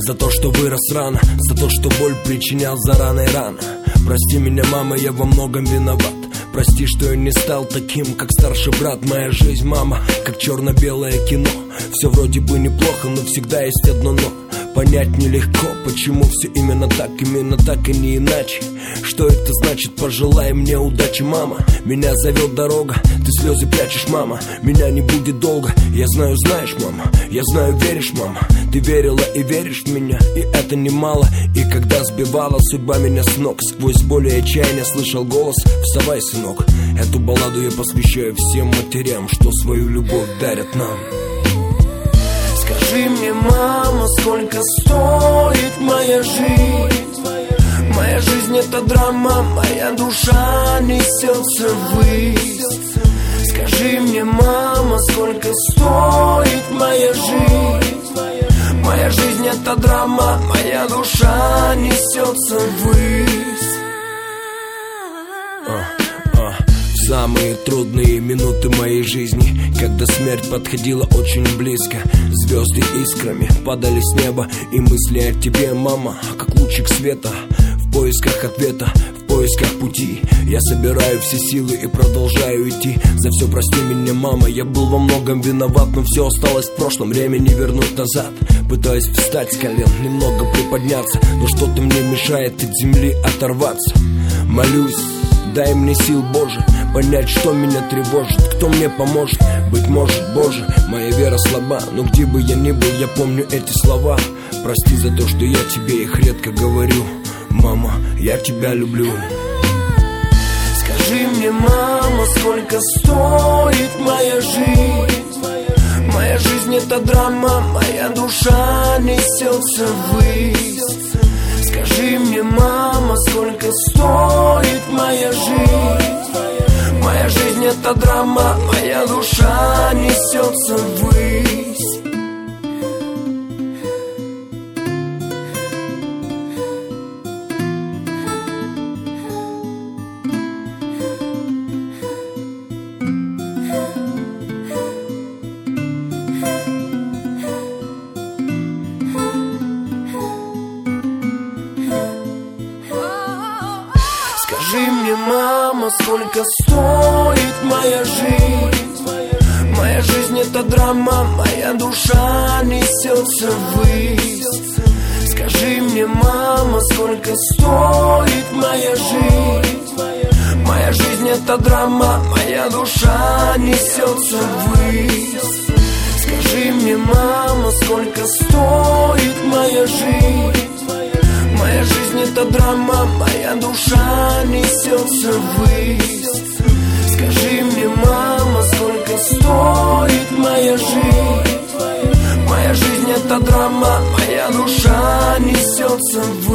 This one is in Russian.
За то, что вырос рано, за то, что боль причинял за раной рано. Прости меня, мама, я во многом виноват. Прости, что я не стал таким, как старший брат. Моя жизнь, мама, как черно-белое кино. Все вроде бы неплохо, но всегда есть одно но. Понять нелегко, почему все именно так и не иначе. Что это значит, пожелай мне удачи, мама. Меня зовет дорога, ты слезы прячешь, мама. Меня не будет долго, я знаю, знаешь, мама. Я знаю, веришь, мама. Ты верила и веришь в меня, и это немало. И когда сбивала судьба меня с ног, сквозь боль и отчаяние слышал голос: вставай, сынок. Эту балладу я посвящаю всем матерям, что свою любовь дарят нам. Скажи мне, мама, сколько стоит моя жизнь? Моя жизнь — это драма, моя душа несется ввысь. Скажи мне, мама, сколько стоит моя жизнь? Моя жизнь — это драма, моя душа несется ввысь. В самые трудные минуты моей жизни, когда смерть подходила очень близко, звезды искрами падали с неба, и мысли о тебе, мама, как лучик света. В поисках ответа, в поисках пути я собираю все силы и продолжаю идти. За все прости меня, мама, я был во многом виноват, но все осталось в прошлом, время не вернуть назад. Пытаюсь встать с колен, немного приподняться, но что-то мне мешает от земли оторваться. Молюсь, дай мне сил, Боже, понять, что меня тревожит, кто мне поможет. Быть может, Боже, моя вера слаба, но где бы я ни был, я помню эти слова. Прости за то, что я тебе их редко говорю. Мама, я тебя люблю. Скажи мне, мама, сколько стоит моя жизнь? Моя жизнь — это драма, моя душа несется ввысь. Скажи мне, мама, сколько стоит моя жизнь? Моя жизнь — это драма, моя душа несется ввысь. Скажи мне, мама, сколько стоит моя жизнь? Моя жизнь — это драма, моя душа несется ввысь. Скажи мне, мама, сколько стоит моя жизнь? Моя жизнь — это драма, моя душа несется ввысь. Скажи мне, мама, сколько стоит моя жизнь? Моя жизнь — это драма, моя душа несется ввысь. Скажи мне, мама, сколько стоит моя жизнь? Моя жизнь — это драма, моя душа несется ввысь.